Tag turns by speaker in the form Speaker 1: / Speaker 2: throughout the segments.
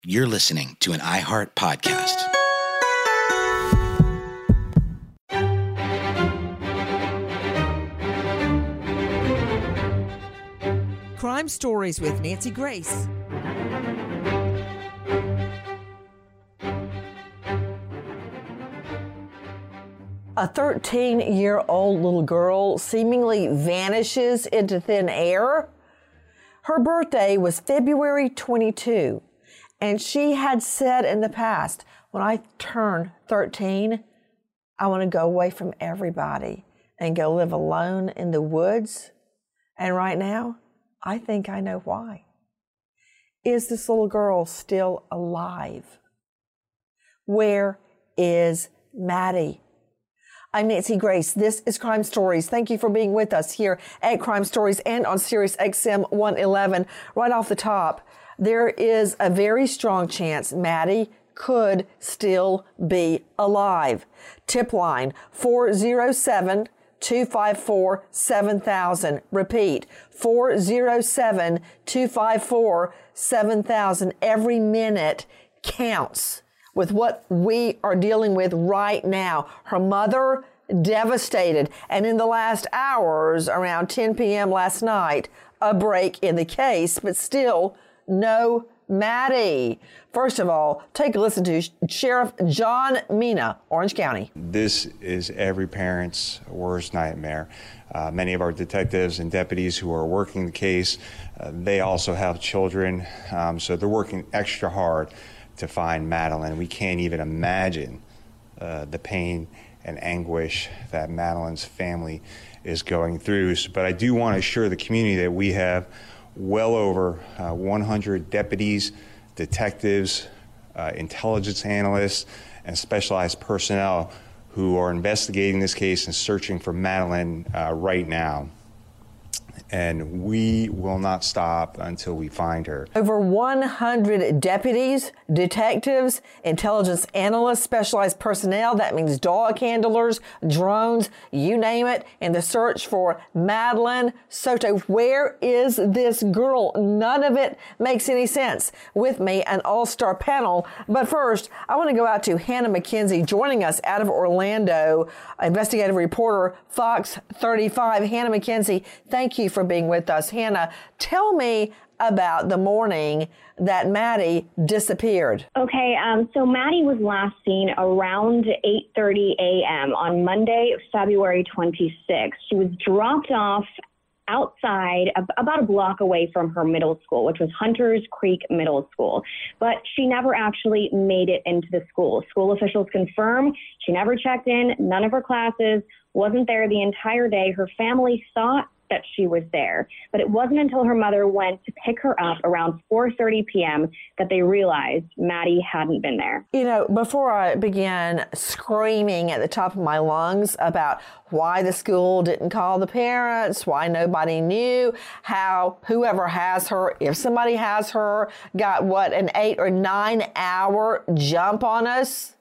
Speaker 1: You're listening to an iHeart podcast.
Speaker 2: Crime Stories with Nancy Grace. A 13-year-old little girl seemingly vanishes into thin air. Her birthday was February 22, and she had said in the past, when I turn 13, I want to go away from everybody and go live alone in the woods. And right now, I think I know why. Is this little girl still alive? Where is Maddie? I'm Nancy Grace. This is Crime Stories. Thank you for being with us here at Crime Stories and on Sirius XM 111. Right off the top, there is a very strong chance Maddie could still be alive. Tip line 407-254-7000. Repeat, 407-254-7000. Every minute counts with what we are dealing with right now. Her mother, devastated. And in the last hours, around 10 p.m. last night, a break in the case, but still no Maddie. First of all, take a listen to Sheriff John Mina, Orange County.
Speaker 3: This is every parent's worst nightmare. Many of our detectives and deputies who are working the case, they also have children, so they're working extra hard to find Madeline. We can't even imagine the pain and anguish that Madeline's family is going through. But I do want to assure the community that we have well over 100 deputies, detectives, intelligence analysts, and specialized personnel who are investigating this case and searching for Madeline right now. And we will not stop until we find her.
Speaker 2: Over 100 deputies, detectives, intelligence analysts, specialized personnel, that means dog handlers, drones, you name it, in the search for Madeline Soto. Where is this girl? None of it makes any sense. With me, an all-star panel. But first, I want to go out to Hannah McKenzie, joining us out of Orlando, investigative reporter, Fox 35. Hannah McKenzie, thank you for being with us. Hannah, tell me about the morning that Maddie disappeared.
Speaker 4: Okay, so Maddie was last seen around 8:30 a.m. on Monday, February 26th. She was dropped off outside, about a block away from her middle school, which was Hunters Creek Middle School. But she never actually made it into the school. School officials confirm she never checked in, none of her classes, wasn't there the entire day. Her family thought that she was there, but it wasn't until her mother went to pick her up around 4:30 p.m. that they realized Maddie hadn't been there.
Speaker 2: You know, before I began screaming at the top of my lungs about why the school didn't call the parents, why nobody knew, how whoever has her, if somebody has her, got an 8 or 9 hour jump on us.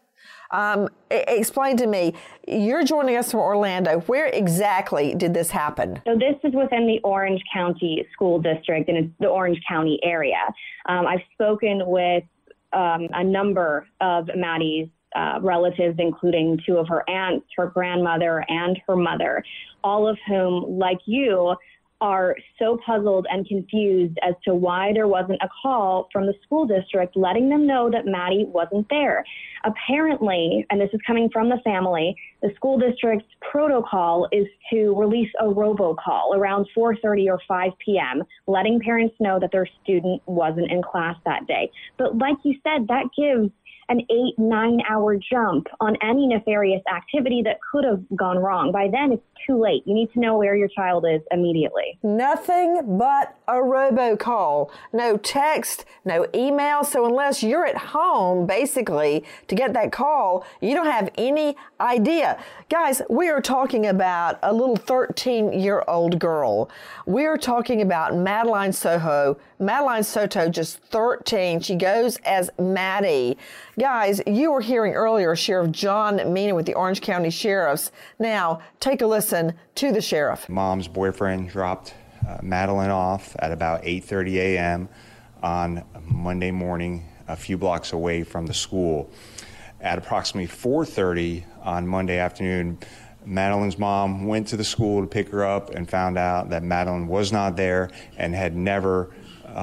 Speaker 2: Explain to me, you're joining us from Orlando. Where exactly did this happen?
Speaker 4: So this is within the Orange County School District, and it's the Orange County area. I've spoken with a number of Maddie's relatives, including 2 of her aunts, her grandmother, and her mother, all of whom, like you, are so puzzled and confused as to why there wasn't a call from the school district letting them know that Maddie wasn't there. Apparently, and this is coming from the family, the school district's protocol is to release a robocall around 4:30 or 5 p.m., letting parents know that their student wasn't in class that day. But like you said, that gives an 8-9 hour jump on any nefarious activity that could have gone wrong. By then, it's too late. You need to know where your child is immediately.
Speaker 2: Nothing but a robocall. No text, no email. So unless you're at home, basically, to get that call, you don't have any idea. Guys, we are talking about a little 13-year-old girl. We are talking about Madeline Soto. Madeline Soto, just 13. She goes as Maddie. Guys, you were hearing earlier Sheriff John Mina with the Orange County Sheriffs. Now, take a listen to the sheriff.
Speaker 3: Mom's boyfriend dropped Madeline off at about 8:30 a.m. on Monday morning, a few blocks away from the school. At approximately 4:30 on Monday afternoon, Madeline's mom went to the school to pick her up and found out that Madeline was not there and had never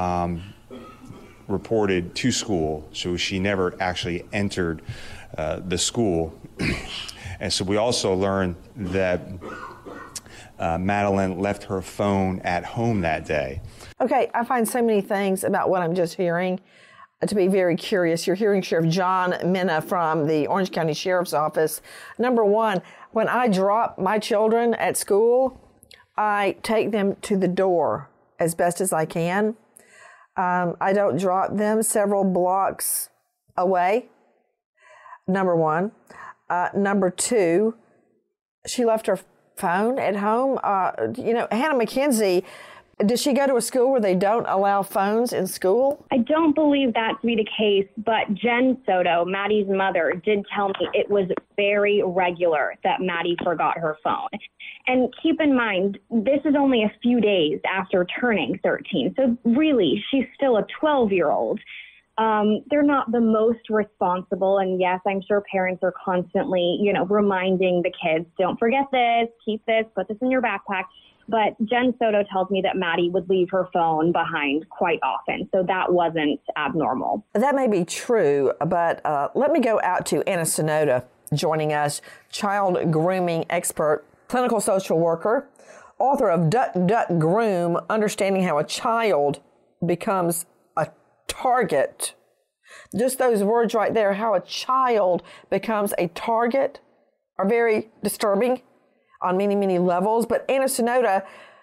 Speaker 3: reported to school. So she never actually entered the school. And so we also learned that Madeline left her phone at home that day.
Speaker 2: Okay, I find so many things about what I'm just hearing to be very curious. You're hearing Sheriff John Mena from the Orange County Sheriff's Office. Number one, when I drop my children at school, I take them to the door as best as I can. I don't drop them several blocks away, number one. Number two, she left her phone at home. Hannah McKenzie, does she go to a school where they don't allow phones in school?
Speaker 4: I don't believe that to be the case, but Jen Soto, Maddie's mother, did tell me it was very regular that Maddie forgot her phone. And keep in mind, this is only a few days after turning 13. So really, she's still a 12-year-old. They're not the most responsible. And yes, I'm sure parents are constantly, reminding the kids, don't forget this, keep this, put this in your backpack. But Jen Soto tells me that Maddie would leave her phone behind quite often. So that wasn't abnormal.
Speaker 2: That may be true, but let me go out to Anna Sonota joining us, child grooming expert, clinical social worker, author of Duck, Duck, Groom, Understanding How a Child Becomes a Target. Just those words right there, how a child becomes a target, are very disturbing on many, many levels. But Anna Sonota,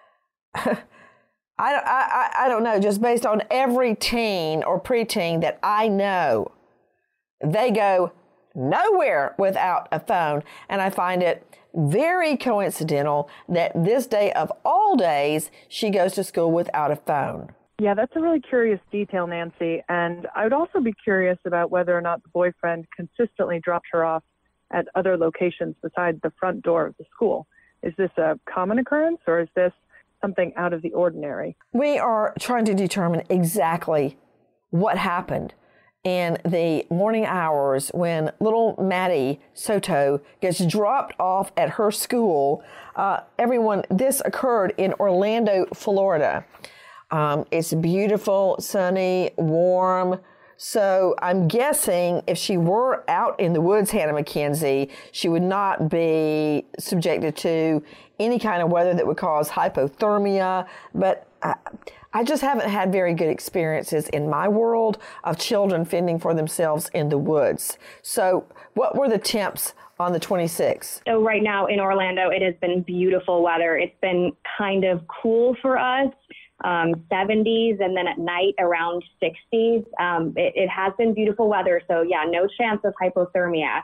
Speaker 2: I don't know, just based on every teen or preteen that I know, they go nowhere without a phone. And I find it very coincidental that this day of all days, she goes to school without a phone.
Speaker 5: Yeah, that's a really curious detail, Nancy. And I would also be curious about whether or not the boyfriend consistently dropped her off at other locations besides the front door of the school. Is this a common occurrence, or is this something out of the ordinary?
Speaker 2: We are trying to determine exactly what happened in the morning hours when little Maddie Soto gets dropped off at her school. Everyone, this occurred in Orlando, Florida. It's beautiful, sunny, warm. So I'm guessing if she were out in the woods, Hannah McKenzie, she would not be subjected to any kind of weather that would cause hypothermia. But I just haven't had very good experiences in my world of children fending for themselves in the woods. So what were the temps on the 26th? So
Speaker 4: right now in Orlando, it has been beautiful weather. It's been kind of cool for us. 70s, and then at night around 60s. It has been beautiful weather. So yeah, no chance of hypothermia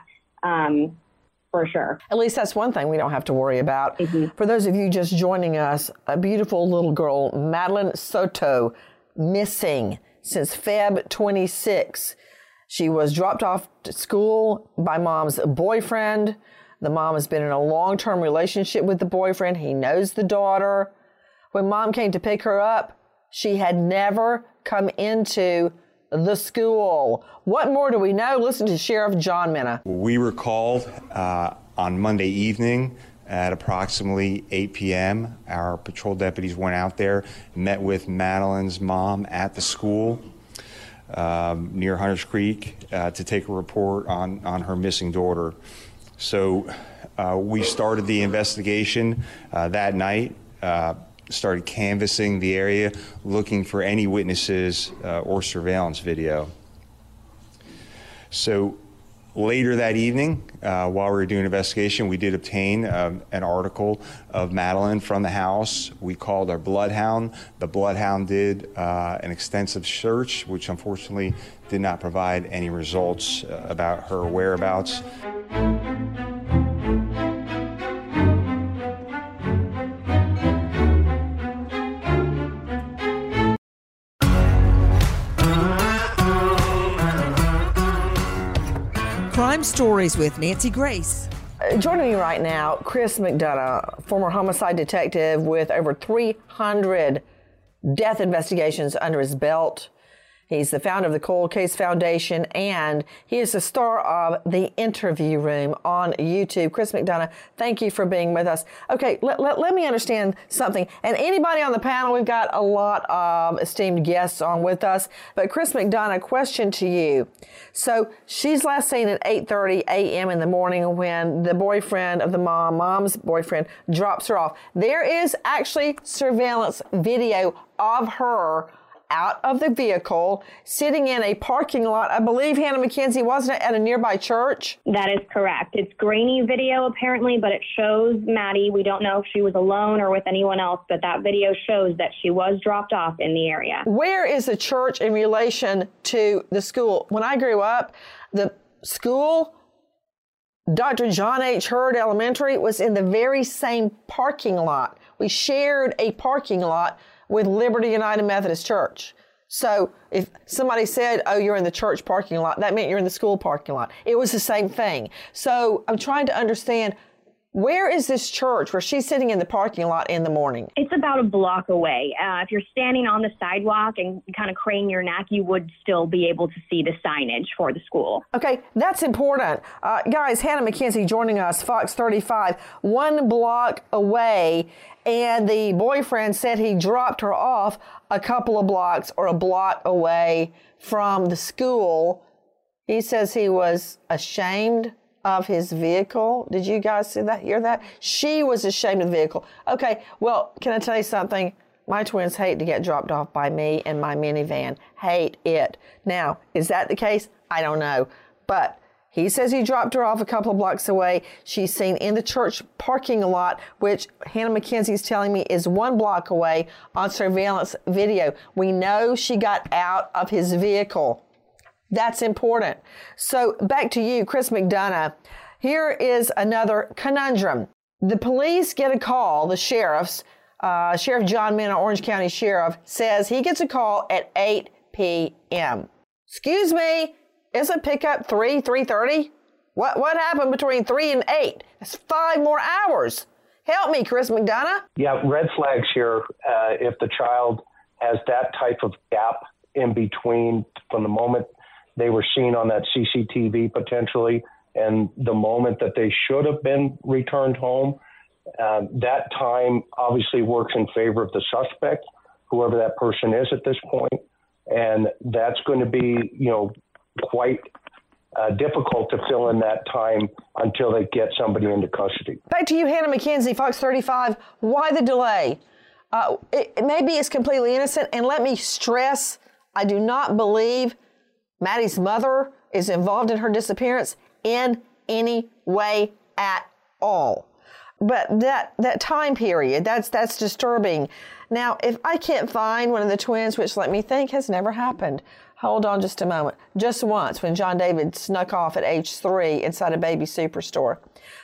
Speaker 4: for sure.
Speaker 2: At least that's one thing we don't have to worry about.
Speaker 4: Mm-hmm.
Speaker 2: For those of you just joining us, a beautiful little girl, Madeline Soto, missing since Feb 26. She was dropped off to school by mom's boyfriend. The mom has been in a long-term relationship with the boyfriend. He knows the daughter. When mom came to pick her up, she had never come into the school. What more do we know? Listen to Sheriff John Mena.
Speaker 3: We were called on Monday evening at approximately 8 p.m. Our patrol deputies went out there, met with Madeline's mom at the school near Hunters Creek to take a report on her missing daughter. So we started the investigation that night. Started canvassing the area, looking for any witnesses or surveillance video. So later that evening, while we were doing an investigation, we did obtain an article of Madeline from the house. We called our bloodhound. The bloodhound did an extensive search, which unfortunately did not provide any results about her whereabouts.
Speaker 6: Crime Stories with Nancy Grace.
Speaker 2: Joining me right now, Chris McDonough, former homicide detective with over 300 death investigations under his belt. He's the founder of the Cold Case Foundation, and he is the star of The Interview Room on YouTube. Chris McDonough, thank you for being with us. Okay, let me understand something. And anybody on the panel, we've got a lot of esteemed guests on with us. But Chris McDonough, question to you. So she's last seen at 8:30 a.m. in the morning when the boyfriend of the mom's boyfriend, drops her off. There is actually surveillance video of her out of the vehicle, sitting in a parking lot. I believe, Hannah McKenzie, wasn't it at a nearby church?
Speaker 4: That is correct. It's grainy video, apparently, but it shows Maddie. We don't know if she was alone or with anyone else, but that video shows that she was dropped off in the area. Where
Speaker 2: is the church in relation to the school? When I grew up, the school, Dr. John H. Hurd Elementary, was in the very same parking lot. We shared a parking lot with Liberty United Methodist Church. So if somebody said, oh, you're in the church parking lot, that meant you're in the school parking lot. It was the same thing. So I'm trying to understand, where is this church where she's sitting in the parking lot in the morning?
Speaker 4: It's about a block away. If you're standing on the sidewalk and kind of crane your neck, you would still be able to see the signage for the school.
Speaker 2: Okay, that's important. Guys, Hannah McKenzie joining us, Fox 35, 1 block away. And the boyfriend said he dropped her off a couple of blocks or a block away from the school. He says he was ashamed of his vehicle. Did you guys hear that? She was ashamed of the vehicle. Okay, well, can I tell you something? My twins hate to get dropped off by me in my minivan. Hate it. Now, is that the case? I don't know. But he says he dropped her off a couple of blocks away. She's seen in the church parking lot, which Hannah McKenzie is telling me is 1 block away on surveillance video. We know she got out of his vehicle. That's important. So back to you, Chris McDonough. Here is another conundrum. The police get a call, the sheriffs, Sheriff John Minna, Orange County Sheriff, says he gets a call at 8 p.m. Excuse me, isn't pickup 3:30? What happened between 3 and 8? That's 5 more hours. Help me, Chris McDonough.
Speaker 7: Yeah, red flags here if the child has that type of gap in between from the moment they were seen on that CCTV potentially and the moment that they should have been returned home. That time obviously works in favor of the suspect, whoever that person is at this point. And that's going to be, quite difficult to fill in that time until they get somebody into custody.
Speaker 2: Back to you, Hannah McKenzie, Fox 35. Why the delay? Maybe it's completely innocent. And let me stress, I do not believe Maddie's mother is involved in her disappearance in any way at all. But that time period, that's disturbing. Now, if I can't find one of the twins, which let me think has never happened. Hold on just a moment. Just once when John David snuck off at age 3 inside a baby superstore.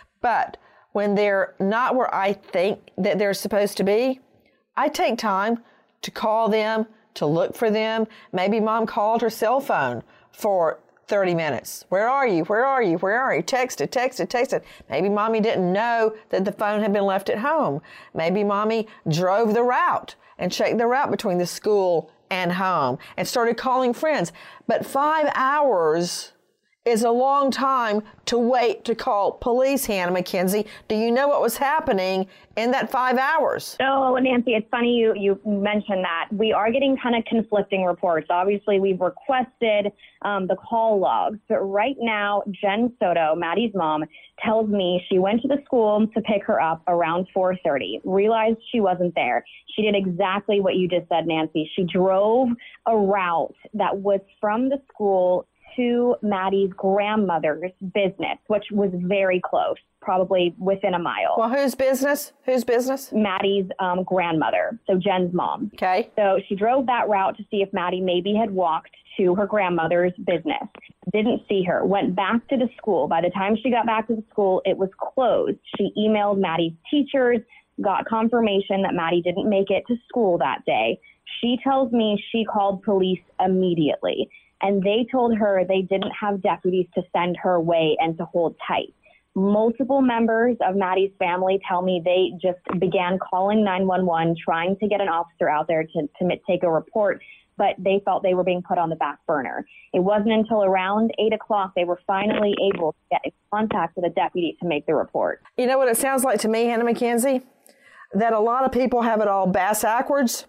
Speaker 2: But when they're not where I think that they're supposed to be, I take time to call them, to look for them. Maybe mom called her cell phone for 30 minutes. Where are you? Where are you? Where are you? Texted. Maybe mommy didn't know that the phone had been left at home. Maybe mommy drove the route and checked the route between the school and home and started calling friends. But 5 hours is a long time to wait to call police, Hannah McKenzie. Do you know what was happening in that 5 hours?
Speaker 4: So, Nancy, it's funny you mentioned that. We are getting kind of conflicting reports. Obviously, we've requested the call logs, but right now, Jen Soto, Maddie's mom, tells me she went to the school to pick her up around 4:30, realized she wasn't there. She did exactly what you just said, Nancy. She drove a route that was from the school to Maddie's grandmother's business, which was very close, probably within a mile.
Speaker 2: Well, whose business? Whose business?
Speaker 4: Maddie's grandmother, so Jen's mom.
Speaker 2: Okay.
Speaker 4: So she drove that route to see if Maddie maybe had walked to her grandmother's business. Didn't see her. Went back to the school. By the time she got back to the school, it was closed. She emailed Maddie's teachers, got confirmation that Maddie didn't make it to school that day. She tells me she called police immediately, and they told her they didn't have deputies to send her way and to hold tight. Multiple members of Maddie's family tell me they just began calling 911, trying to get an officer out there to take a report. but they felt they were being put on the back burner. It wasn't until around 8 o'clock they were finally able to get in contact with a deputy to make the report.
Speaker 2: You know what it sounds like to me, Hannah McKenzie? That a lot of people have it all backwards.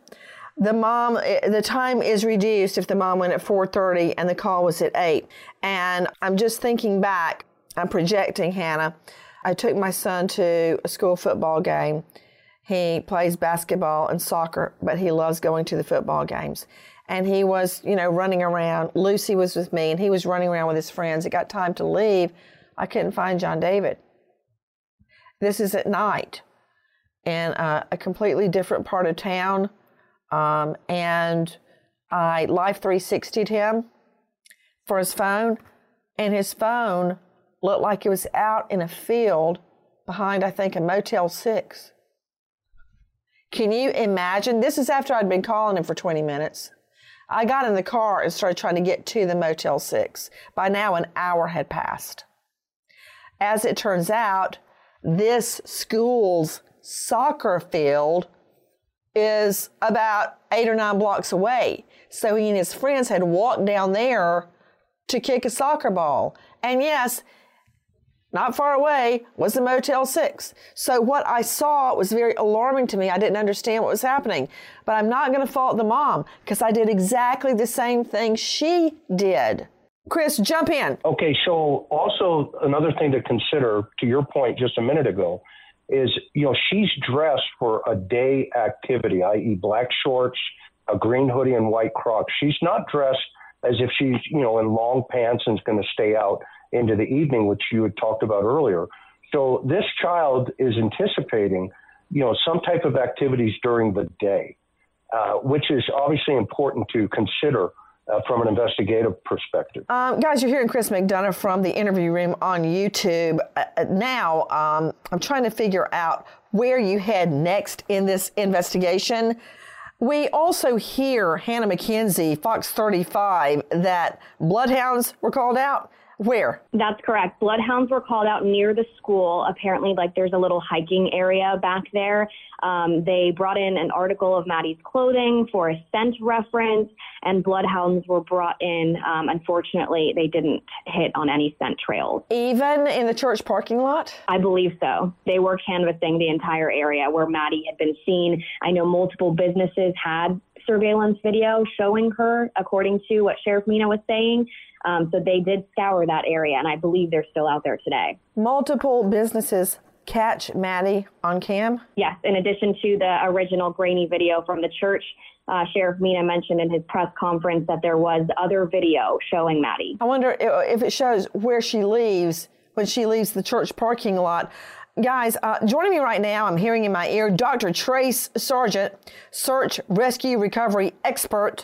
Speaker 2: The time is reduced if the mom went at 4:30 and the call was at 8. And I'm just thinking back, I'm projecting, Hannah. I took my son to a school football game. He plays basketball and soccer, but he loves going to the football games. And he was, running around. Lucy was with me, and he was running around with his friends. It got time to leave. I couldn't find John David. This is at night in a completely different part of town. And I Life 360'd him for his phone, and his phone looked like it was out in a field behind, I think, a Motel 6. Can you imagine? This is after I'd been calling him for 20 minutes. I got in the car and started trying to get to the Motel 6. By now, an hour had passed. As it turns out, this school's soccer field is about 8 or 9 blocks away. So he and his friends had walked down there to kick a soccer ball. And yes, not far away was the Motel 6. So what I saw was very alarming to me. I didn't understand what was happening. But I'm not going to fault the mom, because I did exactly the same thing she did. Chris, jump in.
Speaker 7: Okay, so also another thing to consider, to your point just a minute ago, is, she's dressed for a day activity, i.e. black shorts, a green hoodie, and white Crocs. She's not dressed as if she's, in long pants and is going to stay out into the evening, which you had talked about earlier. So this child is anticipating, some type of activities during the day, which is obviously important to consider from an investigative perspective.
Speaker 2: Guys, you're hearing Chris McDonough from the Interview Room on YouTube. Now, I'm trying to figure out where you head next in this investigation. We also hear, Hannah McKenzie, Fox 35, that bloodhounds were called out. Where?
Speaker 4: That's correct. Bloodhounds were called out near the school. Apparently, there's a little hiking area back there. They brought in an article of Maddie's clothing for a scent reference, and bloodhounds were brought in. Unfortunately, they didn't hit on any scent trails.
Speaker 2: Even in the church parking lot?
Speaker 4: I believe so. They were canvassing the entire area where Maddie had been seen. I know multiple businesses had surveillance video showing her, according to what Sheriff Mina was saying. So they did scour that area, and I believe they're still out there today.
Speaker 2: Multiple businesses catch Maddie on cam?
Speaker 4: Yes, in addition to the original grainy video from the church, Sheriff Mina mentioned in his press conference that there was other video showing Maddie.
Speaker 2: I wonder if it shows where she leaves when she leaves the church parking lot. Guys, joining me right now, I'm hearing in my ear, Dr. Trace Sargent, search, rescue, recovery expert,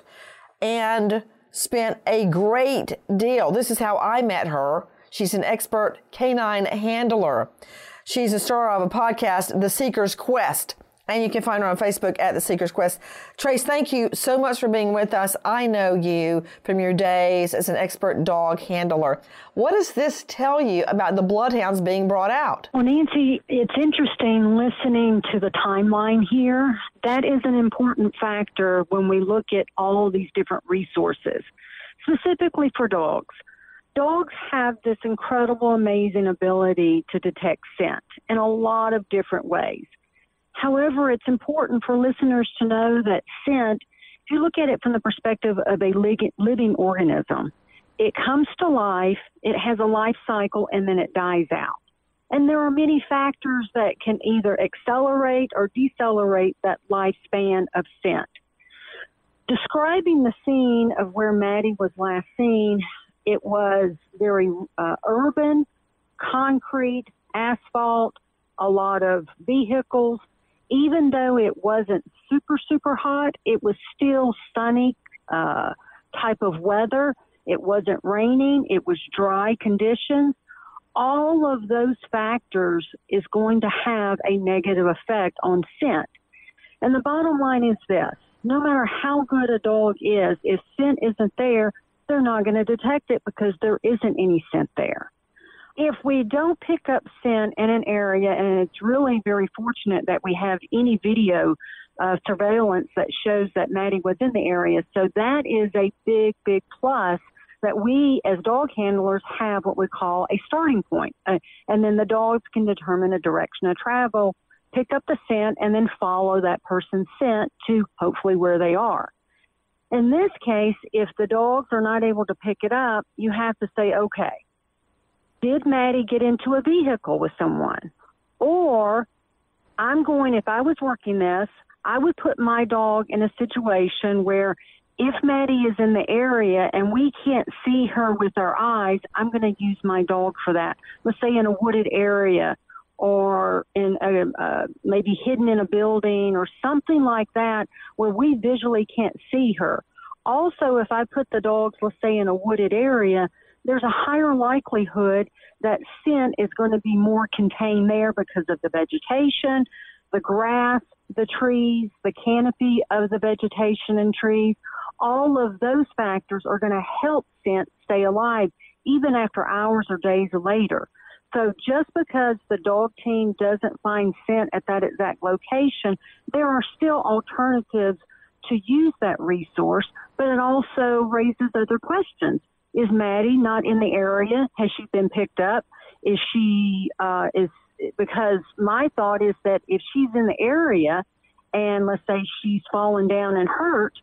Speaker 2: and spent a great deal. This is how I met her. She's an expert canine handler. She's a star of a podcast, The Seeker's Quest. And you can find her on Facebook at The Seeker's Quest. Trace, thank you so much for being with us. I know you from your days as an expert dog handler. What does this tell you about the bloodhounds being brought out?
Speaker 8: Well, Nancy, it's interesting listening to the timeline here. That is an important factor when we look at all these different resources, specifically for dogs. Dogs have this incredible, amazing ability to detect scent in a lot of different ways. However, it's important for listeners to know that scent, if you look at it from the perspective of a living organism, it comes to life, it has a life cycle, and then it dies out. And there are many factors that can either accelerate or decelerate that lifespan of scent. Describing the scene of where Maddie was last seen, it was very urban, concrete, asphalt, a lot of vehicles. Even though it wasn't super, super hot, it was still sunny type of weather. It wasn't raining. It was dry conditions. All of those factors is going to have a negative effect on scent. And the bottom line is this. No matter how good a dog is, if scent isn't there, they're not going to detect it because there isn't any scent there. If we don't pick up scent in an area, and it's really very fortunate that we have any video surveillance that shows that Maddie was in the area. So that is a big, big plus that we as dog handlers have what we call a starting point. And then the dogs can determine a direction of travel, pick up the scent, and then follow that person's scent to hopefully where they are. In this case, if the dogs are not able to pick it up, you have to say, okay, did Maddie get into a vehicle with someone? Or if I was working this, I would put my dog in a situation where if Maddie is in the area and we can't see her with our eyes, I'm going to use my dog for that. Let's say in a wooded area or in maybe hidden in a building or something like that where we visually can't see her. Also, if I put the dogs, let's say, in a wooded area, there's a higher likelihood that scent is going to be more contained there because of the vegetation, the grass, the trees, the canopy of the vegetation and trees. All of those factors are going to help scent stay alive even after hours or days later. So just because the dog team doesn't find scent at that exact location, there are still alternatives to use that resource, but it also raises other questions. Is Maddie not in the area? Has she been picked up? Is she, because my thought is that if she's in the area and let's say she's fallen down and hurt,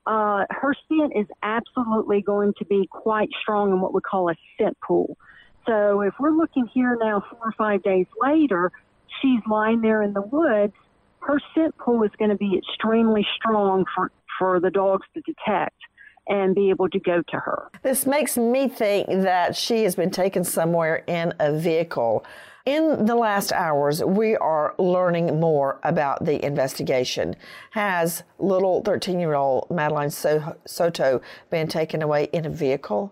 Speaker 8: her scent is absolutely going to be quite strong in what we call a scent pool. So if we're looking here now 4 or 5 days later, she's lying there in the woods, her scent pool is going to be extremely strong for the dogs to detect and be able to go to her.
Speaker 2: This makes me think that she has been taken somewhere in a vehicle. In the last hours, we are learning more about the investigation. Has little 13-year-old Madeline Soto been taken away in a vehicle?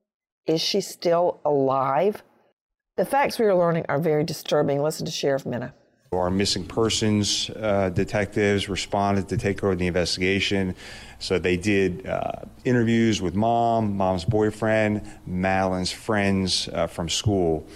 Speaker 2: Is she still alive? The facts we are learning are very disturbing. Listen to Sheriff Minna.
Speaker 3: Our missing persons detectives responded to take over the investigation. So they did interviews with mom's boyfriend, Madeline's friends from school.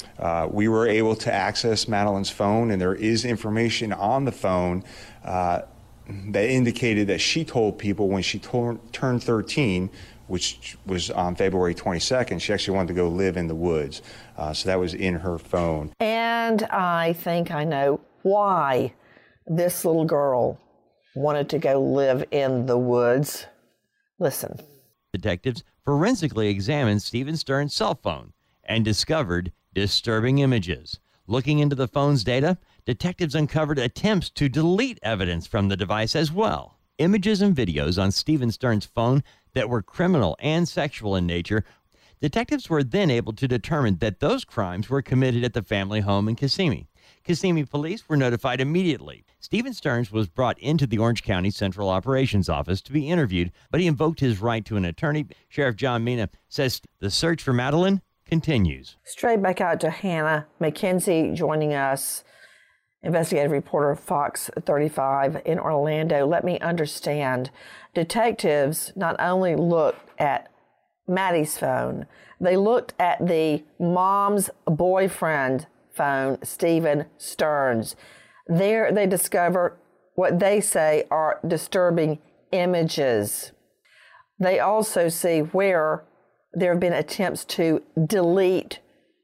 Speaker 3: We were able to access Madeline's phone, and there is information on the phone that indicated that she told people when she turned 13, which was on February 22nd, she actually wanted to go live in the woods. So that was in her phone. And
Speaker 2: I think I know why this little girl wanted to go live in the woods. Listen.
Speaker 9: Detectives forensically examined Stephen Stern's cell phone and discovered disturbing images. Looking into the phone's data, detectives uncovered attempts to delete evidence from the device as well. Images and videos on Stephen Stern's phone that were criminal and sexual in nature. Detectives were then able to determine that those crimes were committed at the family home in Kissimmee. Kissimmee police were notified immediately. Stephen Stearns was brought into the Orange County Central Operations Office to be interviewed, but he invoked his right to an attorney. Sheriff John Minna says the search for Madeline continues.
Speaker 2: Straight back out to Hannah McKenzie joining us, investigative reporter Fox 35 in Orlando. Let me understand. Detectives not only looked at Maddie's phone, they looked at the mom's boyfriend phone, Stephen Stearns. There they discover what they say are disturbing images. They also see where there have been attempts to delete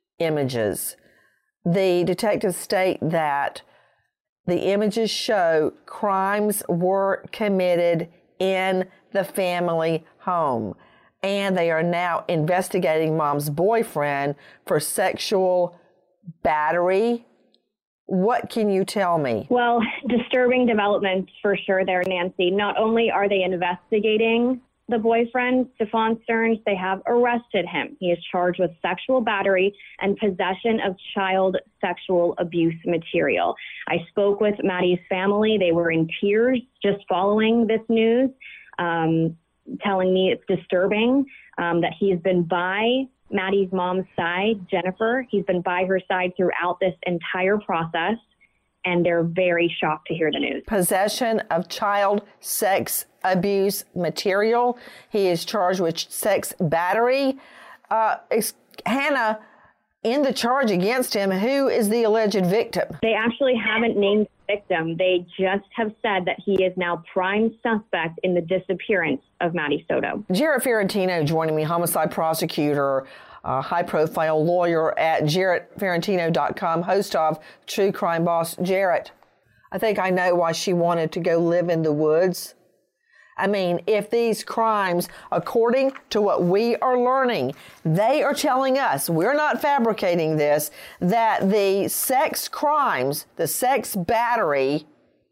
Speaker 2: images. The detectives state that the images show crimes were committed in the family home, and they are now investigating mom's boyfriend for sexual battery. What can you tell me?
Speaker 4: Well, disturbing developments for sure there, Nancy. Not only are they investigating the boyfriend, Stephen Stearns, they have arrested him. He is charged with sexual battery and possession of child sexual abuse material. I spoke with Maddie's family. They were in tears just following this news, telling me it's disturbing, that he's been by Maddie's mom's side, Jennifer. He's been by her side throughout this entire process, and they're very shocked to hear the news.
Speaker 2: Possession of child sex abuse material. He is charged with sex battery. Hannah, in the charge against him, who is the alleged victim?
Speaker 4: They actually haven't named victim. They just have said that he is now prime suspect in the disappearance of Maddie Soto.
Speaker 2: Jarrett Ferrantino joining me, homicide prosecutor, high-profile lawyer at JarrettFerrantino.com, host of True Crime Boss. Jarrett, I think I know why she wanted to go live in the woods. I mean, if these crimes, according to what we are learning, they are telling us, we're not fabricating this, that the sex crimes, the sex battery,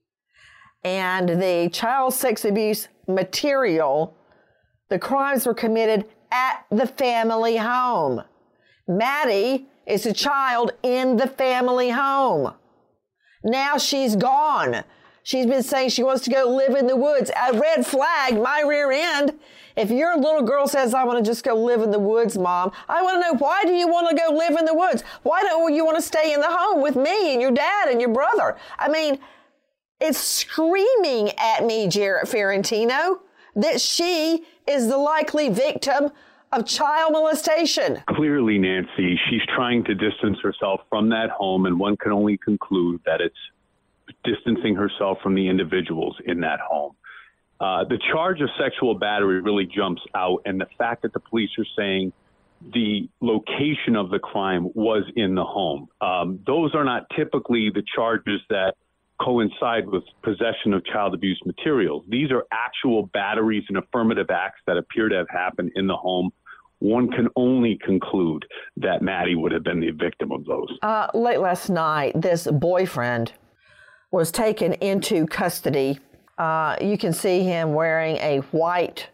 Speaker 2: and the child sex abuse material, the crimes were committed at the family home. Maddie is a child in the family home. Now she's gone. She's been saying she wants to go live in the woods. A red flag, my rear end. If your little girl says, I want to just go live in the woods, Mom, I want to know, why do you want to go live in the woods? Why don't you want to stay in the home with me and your dad and your brother? I mean, it's screaming at me, Jarrett Ferrantino, that she is the likely victim of child molestation.
Speaker 10: Clearly, Nancy, she's trying to distance herself from that home, and one can only conclude that it's distancing herself from the individuals in that home. The charge of sexual battery really jumps out, and the fact that the police are saying the location of the crime was in the home. Those are not typically the charges that coincide with possession of child abuse materials. These are actual batteries and affirmative acts that appear to have happened in the home. One can only conclude that Maddie would have been the victim of those.
Speaker 2: Late last night, this boyfriend was taken into custody. You can see him wearing a white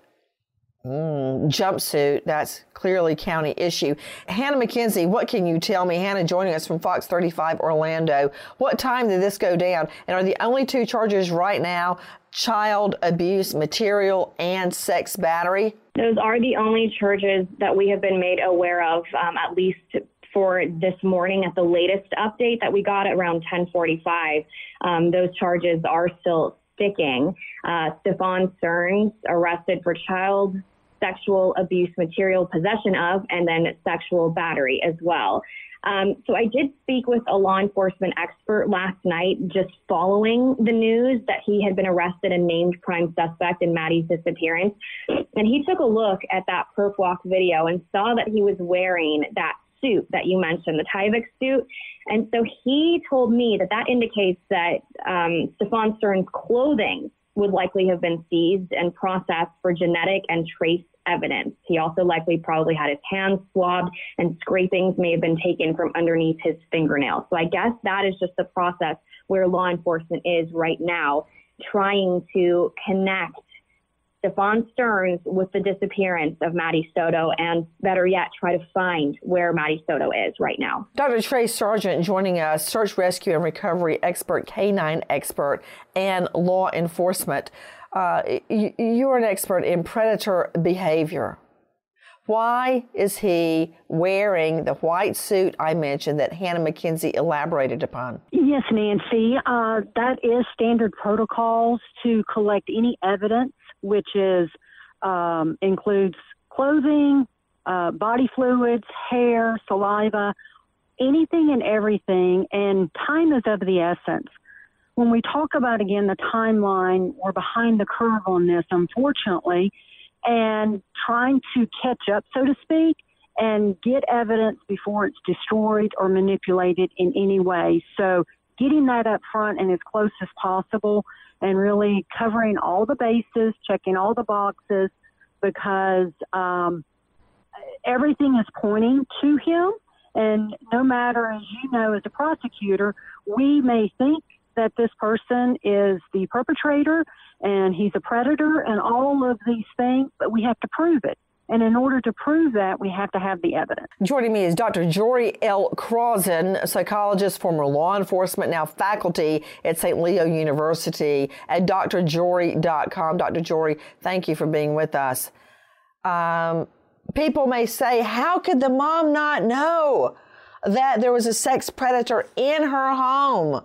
Speaker 2: jumpsuit. That's clearly county issue. Hannah McKenzie, what can you tell me? Hannah joining us from Fox 35 Orlando. What time did this go down? And are the only two charges right now child abuse material and sex battery?
Speaker 4: Those are the only charges that we have been made aware of, at least for this morning at the latest update that we got at around 10:45. Those charges are still sticking. Stefan Stearns arrested for child sexual abuse material possession of, and then sexual battery as well. So I did speak with a law enforcement expert last night just following the news that he had been arrested and named prime suspect in Maddie's disappearance. And he took a look at that perp walk video and saw that he was wearing that suit that you mentioned, the Tyvek suit. And so he told me that that indicates that Stefan Stearns' clothing would likely have been seized and processed for genetic and trace evidence. He also likely probably had his hands swabbed, and scrapings may have been taken from underneath his fingernails. So I guess that is just the process where law enforcement is right now, trying to connect Stefan Stearns with the disappearance of Maddie Soto, and better yet, try to find where Maddie Soto is right now.
Speaker 2: Dr. Trey Sargent joining us, search, rescue, and recovery expert, canine expert, and law enforcement. You're an expert in predator behavior. Why is he wearing the white suit I mentioned that Hannah McKenzie elaborated upon?
Speaker 8: Yes, Nancy. That is standard protocols to collect any evidence, which is includes clothing, body fluids, hair, saliva, anything and everything, and time is of the essence. When we talk about, again, the timeline, we're behind the curve on this, unfortunately, and trying to catch up, so to speak, and get evidence before it's destroyed or manipulated in any way. So getting that up front and as close as possible, and really covering all the bases, checking all the boxes, because everything is pointing to him. And no matter, as you know, as a prosecutor, we may think that this person is the perpetrator and he's a predator and all of these things, but we have to prove it. And in order to prove that, we have to have the evidence. Joining me is Dr. Jory L. Crozan, a psychologist, former law enforcement, now faculty at St. Leo University at drjory.com. Dr. Jory, thank you for being with us. People may say, how could the mom not know that there was a sex predator in her home,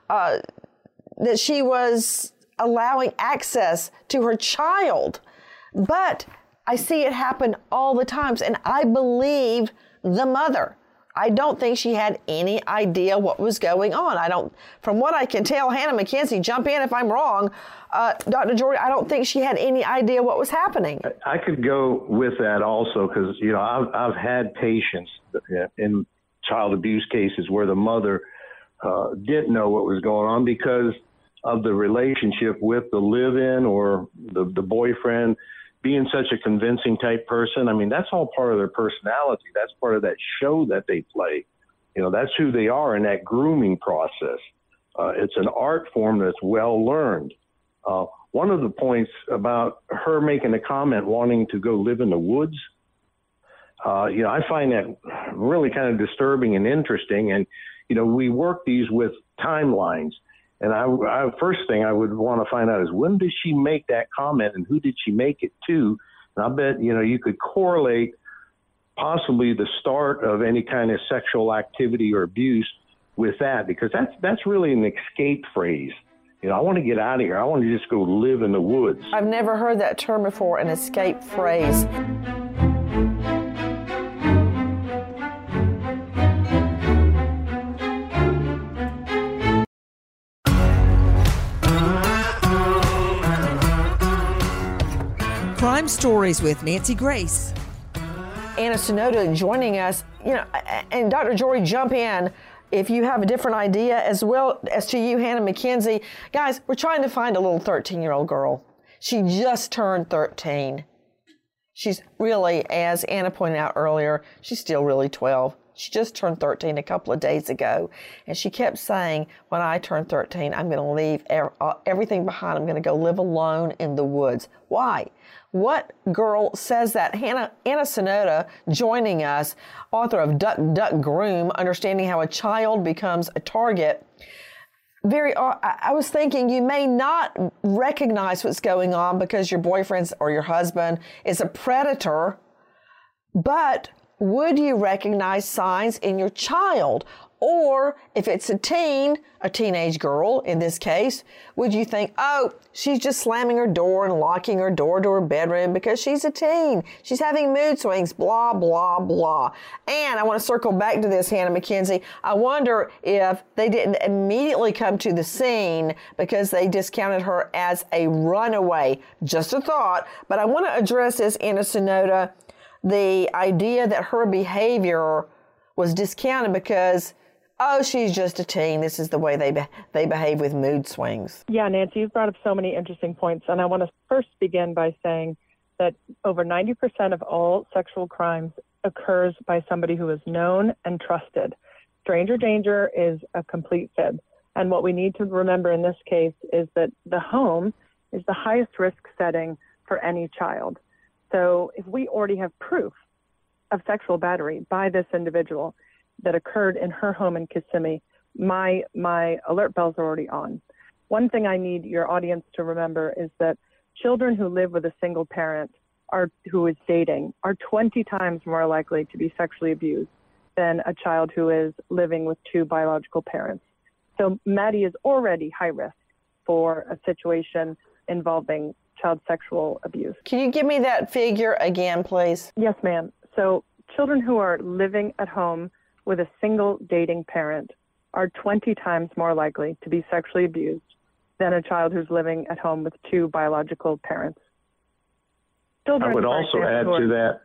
Speaker 8: that she was allowing access to her child? But I see it happen all the times, and I believe the mother.
Speaker 2: I don't think she had any idea what was going on. From what I can tell, Hannah McKenzie, jump in if I'm wrong. Dr. Jory, I don't think she had any idea what was happening.
Speaker 7: I could go with that also because, I've had patients in child abuse cases where the mother didn't know what was going on because of the relationship with the live-in or the boyfriend being such a convincing type person. I mean, that's all part of their personality. That's part of that show that they play. That's who they are in that grooming process. It's an art form that's well learned. One of the points about her making a comment wanting to go live in the woods, I find that really kind of disturbing and interesting. And, we work these with timelines. And I first thing I would want to find out is when did she make that comment and who did she make it to? And I bet, you could correlate possibly the start of any kind of sexual activity or abuse with that, because that's really an escape phrase. I want to get out of here. I want to just go live in the woods.
Speaker 2: I've never heard that term before, an escape phrase.
Speaker 6: Crime Stories with Nancy Grace.
Speaker 2: Anna Sonoda joining us, and Dr. Jory, jump in if you have a different idea, as well as to you, Hannah McKenzie. Guys, we're trying to find a little 13-year-old girl. She just turned 13. She's really, as Anna pointed out earlier, she's still really 12. She just turned 13 a couple of days ago, and she kept saying, when I turn 13, I'm going to leave everything behind. I'm going to go live alone in the woods. Why? What girl says that? Anna Sonoda joining us, author of Duck, Duck, Groom, Understanding How a Child Becomes a Target. I was thinking you may not recognize what's going on because your boyfriend or your husband is a predator, but would you recognize signs in your child? Or if it's a teenage girl in this case, would you think, oh, she's just slamming her door and locking her door to her bedroom because she's a teen. She's having mood swings, blah, blah, blah. And I want to circle back to this, Hannah McKenzie. I wonder if they didn't immediately come to the scene because they discounted her as a runaway. Just a thought. But I want to address this, Anna Sonoda, the idea that her behavior was discounted because, oh, she's just a teen. This is the way they behave with mood swings.
Speaker 5: Yeah, Nancy, you've brought up so many interesting points. And I want to first begin by saying that over 90% of all sexual crimes occurs by somebody who is known and trusted. Stranger danger is a complete fib. And what we need to remember in this case is that the home is the highest risk setting for any child. So if we already have proof of sexual battery by this individual that occurred in her home in Kissimmee, my alert bells are already on. One thing I need your audience to remember is that children who live with a single parent who is dating are 20 times more likely to be sexually abused than a child who is living with two biological parents. So Maddie is already high risk for a situation involving child sexual abuse.
Speaker 2: Can you give me that figure again, please?
Speaker 5: Yes, ma'am. So children who are living at home with a single dating parent are 20 times more likely to be sexually abused than a child who's living at home with two biological parents. Children,
Speaker 7: I would also add to that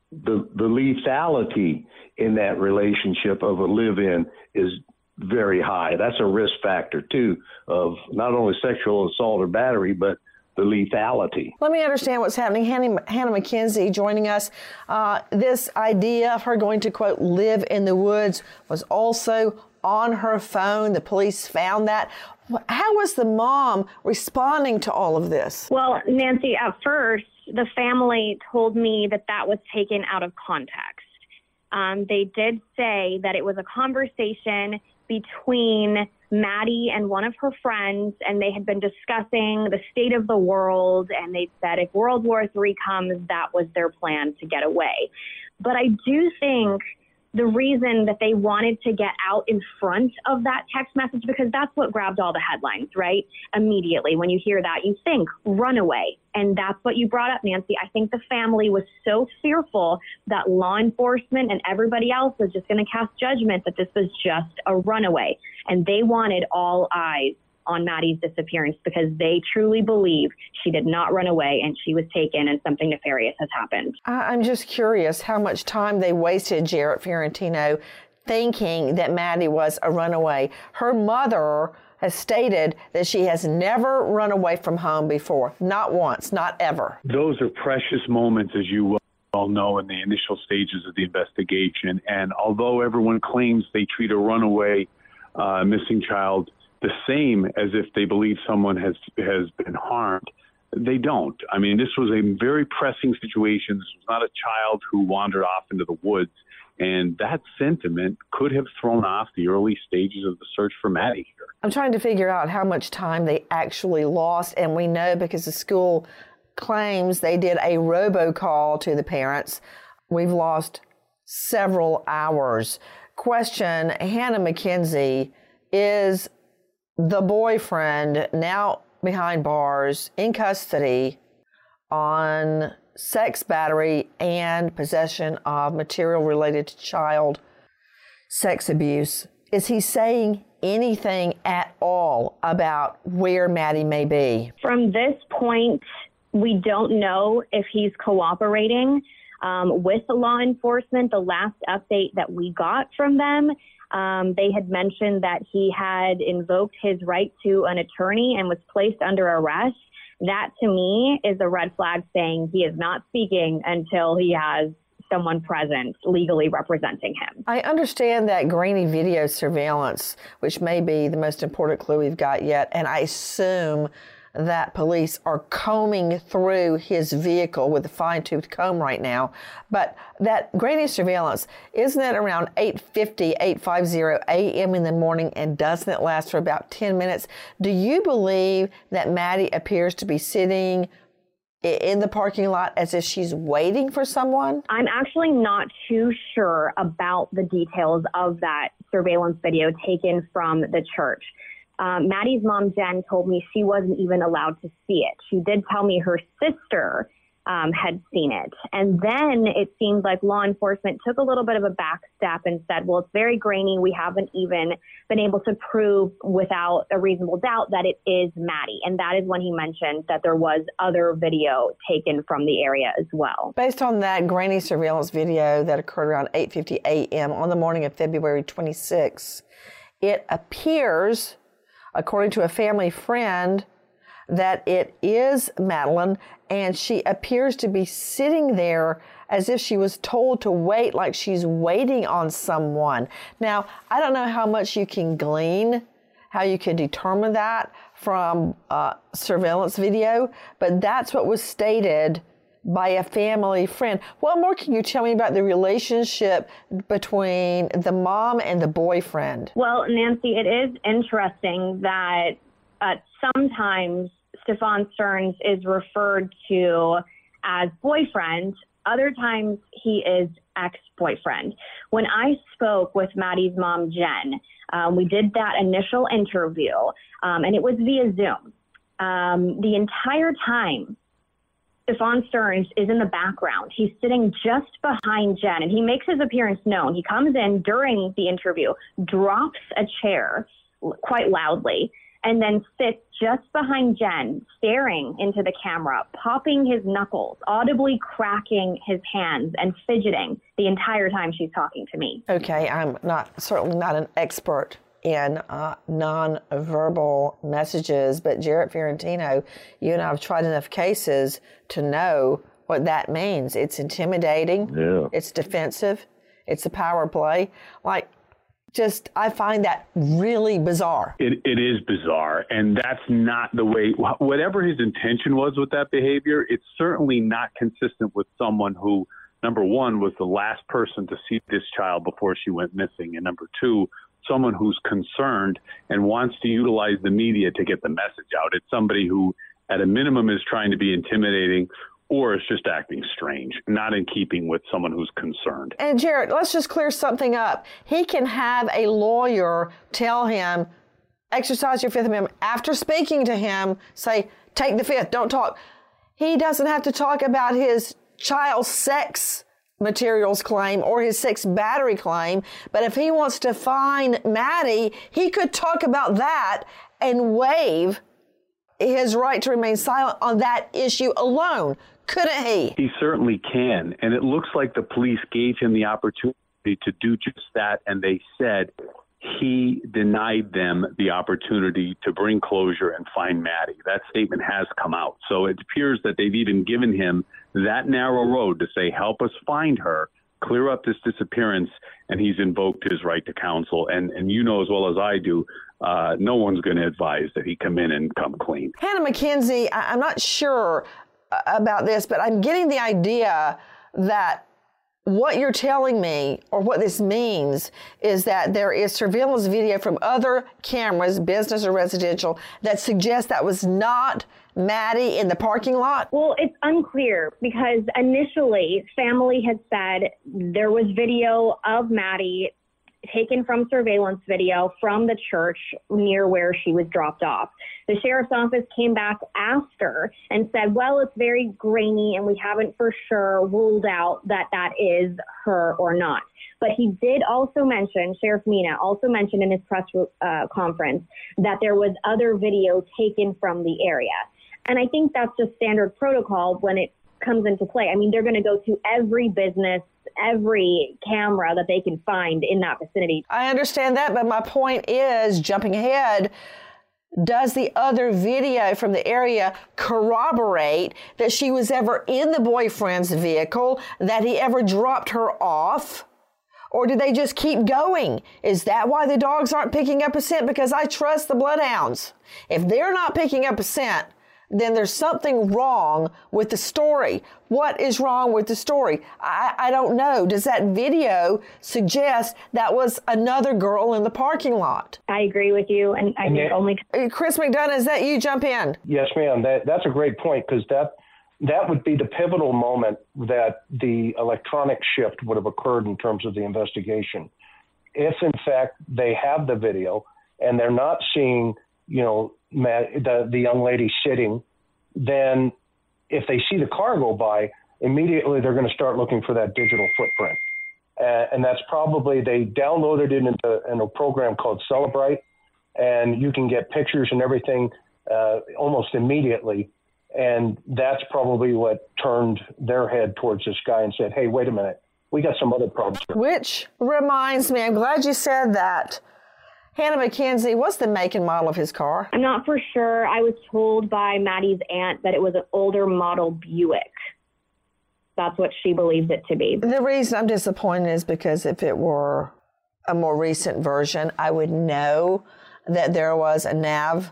Speaker 7: the lethality in that relationship of a live-in is very high. That's a risk factor, too, of not only sexual assault or battery, but the lethality.
Speaker 2: Let me understand what's happening. Hannah McKenzie joining us. This idea of her going to, quote, live in the woods was also on her phone. The police found that. How was the mom responding to all of this?
Speaker 4: Well, Nancy, at first, the family told me that was taken out of context. They did say that it was a conversation between Maddie and one of her friends, and they had been discussing the state of the world, and they said if World War III comes, that was their plan to get away. But I do think the reason that they wanted to get out in front of that text message, because that's what grabbed all the headlines, right? Immediately, when you hear that, you think runaway. And that's what you brought up, Nancy. I think the family was so fearful that law enforcement and everybody else was just going to cast judgment that this was just a runaway. And they wanted all eyes on Maddie's disappearance because they truly believe she did not run away and she was taken and something nefarious has happened.
Speaker 2: I'm just curious how much time they wasted, Jarrett Ferrantino, thinking that Maddie was a runaway. Her mother has stated that she has never run away from home before. Not once, not ever.
Speaker 10: Those are precious moments, as you well know, in the initial stages of the investigation. And although everyone claims they treat a runaway missing child the same as if they believe someone has been harmed, they don't. I mean, this was a very pressing situation. This was not a child who wandered off into the woods. And that sentiment could have thrown off the early stages of the search for Maddie here.
Speaker 2: I'm trying to figure out how much time they actually lost. And we know because the school claims they did a robocall to the parents. We've lost several hours. Question, Hannah McKenzie, is the boyfriend now behind bars in custody on sex battery and possession of material related to child sex abuse? Is he saying anything at all about where Maddie may be?
Speaker 4: From this point, we don't know if he's cooperating with the law enforcement. The last update that we got from them, they had mentioned that he had invoked his right to an attorney and was placed under arrest. That, to me, is a red flag saying he is not speaking until he has someone present legally representing him.
Speaker 2: I understand that grainy video surveillance, which may be the most important clue we've got yet, and I assume that police are combing through his vehicle with a fine-tooth comb right now. But that grainy surveillance, isn't it around 8:50 a.m. in the morning, and doesn't it last for about 10 minutes? Do you believe that Maddie appears to be sitting in the parking lot as if she's waiting for someone?
Speaker 4: I'm actually not too sure about the details of that surveillance video taken from the church. Maddie's mom, Jen, told me she wasn't even allowed to see it. She did tell me her sister had seen it. And then it seemed like law enforcement took a little bit of a back step and said, well, it's very grainy. We haven't even been able to prove without a reasonable doubt that it is Maddie. And that is when he mentioned that there was other video taken from the area as well.
Speaker 2: Based on that grainy surveillance video that occurred around 8:50 a.m. on the morning of February 26, it appears, according to a family friend, that it is Madeline, and she appears to be sitting there as if she was told to wait, like she's waiting on someone. Now, I don't know how much you can glean, how you can determine that from surveillance video, but that's what was stated by a family friend. What more can you tell me about the relationship between the mom and the boyfriend?
Speaker 4: Well, Nancy, it is interesting that sometimes Stefan Stearns is referred to as boyfriend. Other times he is ex-boyfriend. When I spoke with Maddie's mom, Jen, we did that initial interview, and it was via Zoom. The entire time, Stefan Stearns is in the background. He's sitting just behind Jen, and he makes his appearance known. He comes in during the interview, drops a chair quite loudly, and then sits just behind Jen, staring into the camera, popping his knuckles, audibly cracking his hands, and fidgeting the entire time she's talking to me.
Speaker 2: Okay, I'm certainly not an expert in non-verbal messages, but Jarrett Ferrantino, you and I have tried enough cases to know what that means. It's intimidating. Yeah. It's defensive. It's a power play. I find that really bizarre.
Speaker 10: It is bizarre, and that's not the way, whatever his intention was with that behavior, it's certainly not consistent with someone who, number one, was the last person to see this child before she went missing, and number two, someone who's concerned and wants to utilize the media to get the message out. It's somebody who, at a minimum, is trying to be intimidating, or is just acting strange, not in keeping with someone who's concerned.
Speaker 2: And Jared, let's just clear something up. He can have a lawyer tell him, exercise your Fifth Amendment. After speaking to him, say, take the Fifth, don't talk. He doesn't have to talk about his child sex materials claim or his sex battery claim. But if he wants to fine Maddie, he could talk about that and waive his right to remain silent on that issue alone. Couldn't he?
Speaker 10: He certainly can. And it looks like the police gave him the opportunity to do just that. And they said he denied them the opportunity to bring closure and find Maddie. That statement has come out. So it appears that they've even given him that narrow road to say, help us find her, clear up this disappearance. And he's invoked his right to counsel. And you know as well as I do, no one's going to advise that he come in and come clean.
Speaker 2: Hannah McKenzie, I'm not sure about this, but I'm getting the idea that what you're telling me, or what this means, is that there is surveillance video from other cameras, business or residential, that suggests that was not Maddie in the parking lot?
Speaker 4: Well, it's unclear because initially family had said there was video of Maddie taken from surveillance video from the church near where she was dropped off. The sheriff's office came back after and said, well, it's very grainy and we haven't for sure ruled out that that is her or not. But he did also mention, Sheriff Mina also mentioned in his press conference that there was other video taken from the area. And I think that's just standard protocol when it comes into play. I mean, they're going to go to every business, every camera that they can find in that vicinity.
Speaker 2: I understand that, but my point is, jumping ahead, does the other video from the area corroborate that she was ever in the boyfriend's vehicle, that he ever dropped her off? Or did they just keep going? Is that why the dogs aren't picking up a scent? Because I trust the bloodhounds. If they're not picking up a scent, then there's something wrong with the story. What is wrong with the story? I don't know. Does that video suggest that was another girl in the parking lot?
Speaker 4: I agree with you. And I think only...
Speaker 2: Chris McDonough, is that you? Jump in.
Speaker 7: Yes, ma'am. That's a great point, because that would be the pivotal moment that the electronic shift would have occurred in terms of the investigation. If, in fact, they have the video and they're not seeing, the young lady sitting, then if they see the car go by, immediately they're going to start looking for that digital footprint. And that's probably, they downloaded it in a program called Celebrite, and you can get pictures and everything almost immediately. And that's probably what turned their head towards this guy and said, hey, wait a minute, we got some other problems here.
Speaker 2: Which reminds me, I'm glad you said that. Hannah McKenzie, what's the make and model of his car?
Speaker 4: I'm not for sure. I was told by Maddie's aunt that it was an older model Buick. That's what she believes it to be.
Speaker 2: The reason I'm disappointed is because if it were a more recent version, I would know that there was a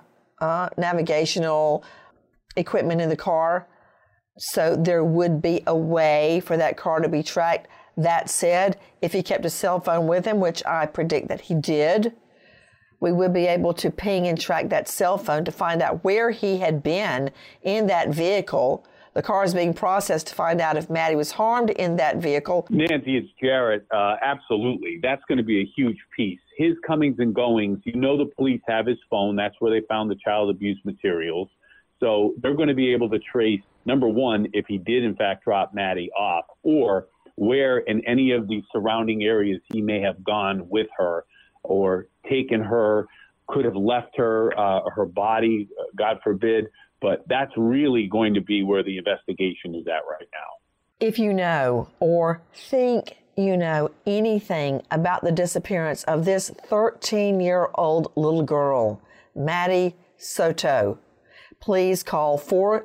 Speaker 2: navigational equipment in the car. So there would be a way for that car to be tracked. That said, if he kept a cell phone with him, which I predict that he did, we would be able to ping and track that cell phone to find out where he had been in that vehicle. The car is being processed to find out if Maddie was harmed in that vehicle.
Speaker 10: Nancy, it's Jarrett. Absolutely. That's going to be a huge piece. His comings and goings, the police have his phone. That's where they found the child abuse materials. So they're going to be able to trace, number one, if he did in fact drop Maddie off, or where in any of the surrounding areas he may have gone with her or taken her, could have left her, her body, God forbid. But that's really going to be where the investigation is at right now.
Speaker 2: If you know or think you know anything about the disappearance of this 13-year-old little girl, Maddie Soto, please call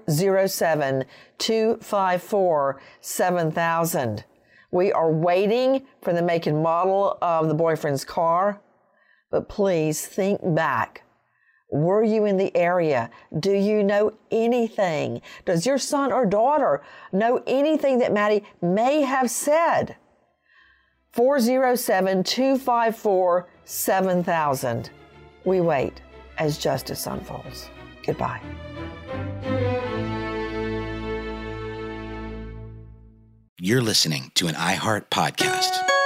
Speaker 2: 407-254-7000. We are waiting for the make and model of the boyfriend's car, but please think back. Were you in the area? Do you know anything? Does your son or daughter know anything that Maddie may have said? 407-254-7000. We wait as justice unfolds. Goodbye.
Speaker 1: You're listening to an iHeart podcast.